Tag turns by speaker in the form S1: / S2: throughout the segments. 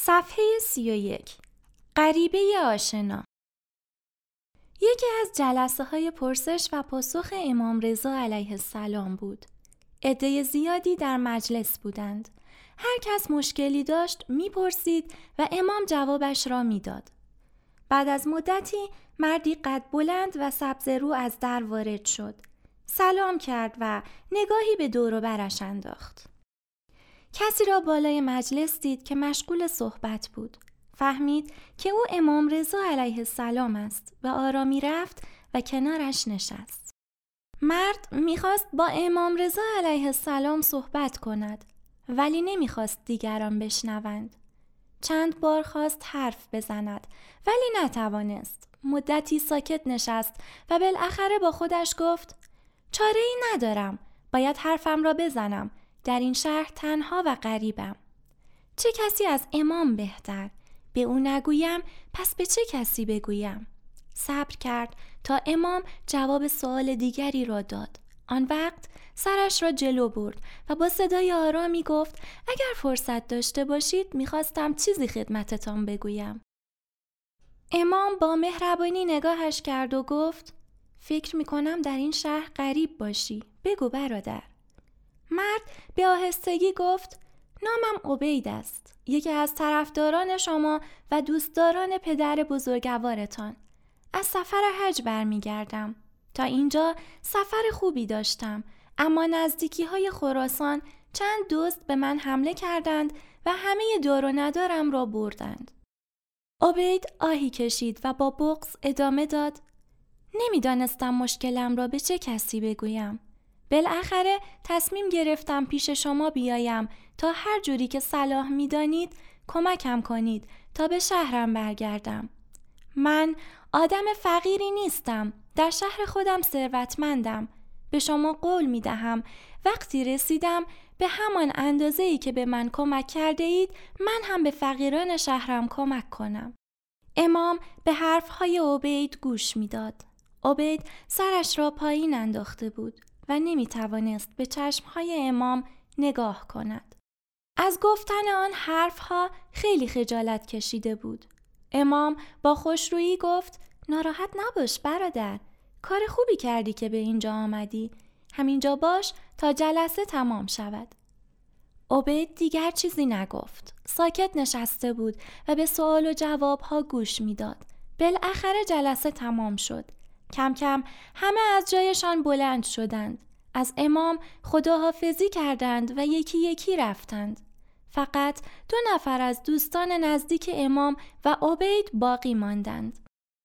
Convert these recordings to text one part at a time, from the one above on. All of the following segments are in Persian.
S1: صفحه 31. غریبه آشنا. یکی از جلسه های پرسش و پاسخ امام رضا علیه السلام بود. عده زیادی در مجلس بودند. هر کس مشکلی داشت میپرسید و امام جوابش را میداد. بعد از مدتی مردی قد بلند و سبز رو از در وارد شد. سلام کرد و نگاهی به دور و برش انداخت. کسی را بالای مجلس دید که مشغول صحبت بود. فهمید که او امام رضا علیه السلام است و آرامی رفت و کنارش نشست. مرد میخواست با امام رضا علیه السلام صحبت کند ولی نمیخواست دیگران بشنوند. چند بار خواست حرف بزند ولی نتوانست. مدتی ساکت نشست و بالاخره با خودش گفت چاره‌ای ندارم، باید حرفم را بزنم. در این شهر تنها و غریبم. چه کسی از امام بهتر؟ به او نگویم پس به چه کسی بگویم؟ صبر کرد تا امام جواب سوال دیگری را داد. آن وقت سرش را جلو برد و با صدای آرامی گفت اگر فرصت داشته باشید میخواستم چیزی خدمتتان بگویم. امام با مهربانی نگاهش کرد و گفت فکر میکنم در این شهر غریب باشی. بگو برادر. مرد به آهستگی گفت نامم عبید است. یکی از طرفداران شما و دوستداران پدر بزرگوارتان. از سفر حج برمیگردم. تا اینجا سفر خوبی داشتم، اما نزدیکی های خراسان چند دزد به من حمله کردند و همه دار و ندارم را بردند. عبید آهی کشید و با بغض ادامه داد نمیدانستم مشکلم را به چه کسی بگویم. بالاخره تصمیم گرفتم پیش شما بیایم تا هر جوری که صلاح می‌دانید کمکم کنید تا به شهرم برگردم. من آدم فقیری نیستم. در شهر خودم ثروتمندم. به شما قول می‌دهم وقتی رسیدم به همان اندازه‌ای که به من کمک کرده اید من هم به فقیران شهرم کمک کنم. امام به حرف‌های عبید گوش می‌داد. عبید سرش را پایین انداخته بود و نمی‌توانست به چشم‌های امام نگاه کند. از گفتن آن حرف‌ها خیلی خجالت کشیده بود. امام با خوشرویی گفت ناراحت نباش برادر. کار خوبی کردی که به اینجا آمدی. همینجا باش تا جلسه تمام شود. عبید دیگر چیزی نگفت. ساکت نشسته بود و به سوال و جواب‌ها گوش می‌داد. بالاخره جلسه تمام شد. کم کم همه از جایشان بلند شدند. از امام خداحافظی کردند و یکی یکی رفتند. فقط 2 نفر از دوستان نزدیک امام و عبید باقی ماندند.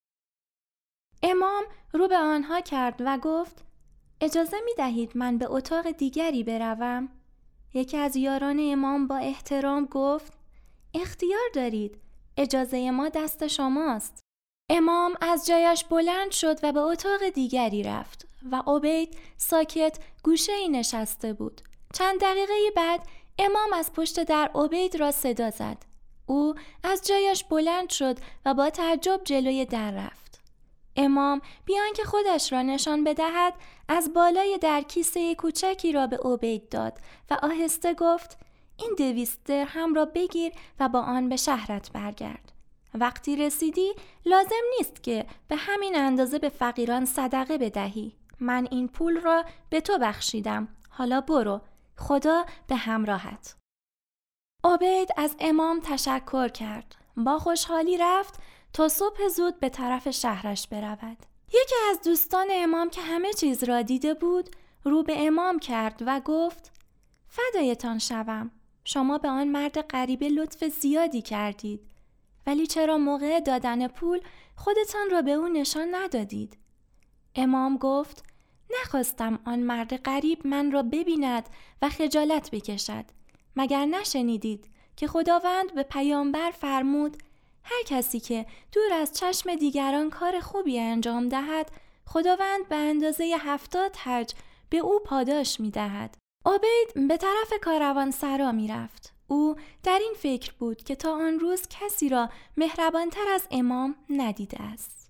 S1: امام رو به آنها کرد و گفت اجازه می دهید من به اتاق دیگری بروم؟ یکی از یاران امام با احترام گفت اختیار دارید. اجازه ما دست شماست. امام از جایش بلند شد و به اتاق دیگری رفت و عبید ساکت گوشه‌ای نشسته بود. چند دقیقه بعد امام از پشت در عبید را صدا زد. او از جایش بلند شد و با تعجب جلوی در رفت. امام بیان که خودش را نشان بدهد از بالای در کیسه کوچکی را به عبید داد و آهسته گفت این 200 درهم را بگیر و با آن به شهرت برگرد. وقتی رسیدی لازم نیست که به همین اندازه به فقیران صدقه بدهی. من این پول را به تو بخشیدم. حالا برو. خدا به همراهت. عبید از امام تشکر کرد. با خوشحالی رفت تا صبح زود به طرف شهرش برود. یکی از دوستان امام که همه چیز را دیده بود رو به امام کرد و گفت فدایتان شوم. شما به آن مرد غریبه لطف زیادی کردید. ولی چرا موقع دادن پول خودتان را به او نشان ندادید؟ امام گفت نخواستم آن مرد غریب من را ببیند و خجالت بکشد. مگر نشنیدید که خداوند به پیامبر فرمود هر کسی که دور از چشم دیگران کار خوبی انجام دهد خداوند به اندازه 70 حج به او پاداش می دهد. عبید به طرف کاروانسرا می رفت. او در این فکر بود که تا آن روز کسی را مهربانتر از امام ندیده است.